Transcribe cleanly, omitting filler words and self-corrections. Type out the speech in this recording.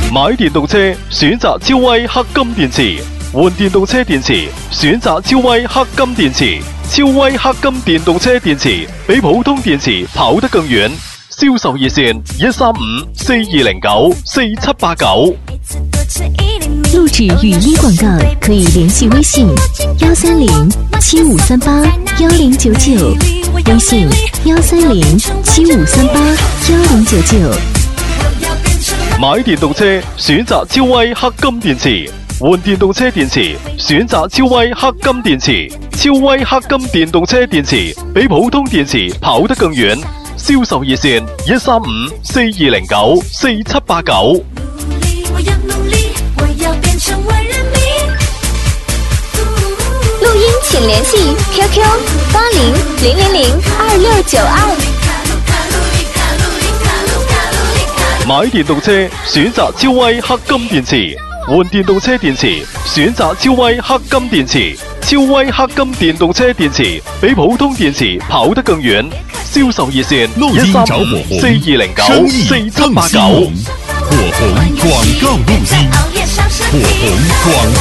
買電動車選擇超威黑金電池，換電動車電池選擇超威黑金電池。超威黑金電動車電池比普通電池跑得更遠。銷售熱線135-4209-4789。 錄製語音廣告可以聯繫微信130-7538-1099，微信130-7538-1099。 買電動車選擇超威黑金電池，換電動車電池選擇超威黑金電池。超威黑金電動車電池比普通電池跑得更遠。銷售熱線135-4209-4789。 錄音請聯繫 QQ 80-000-2692。 買電動車選擇超威黑金電池，換電動車電池選擇超威黑金電池。超威黑金電動車電池比普通電池跑得更遠。銷售熱線135-4209-4789。 火紅廣告錄音，火紅廣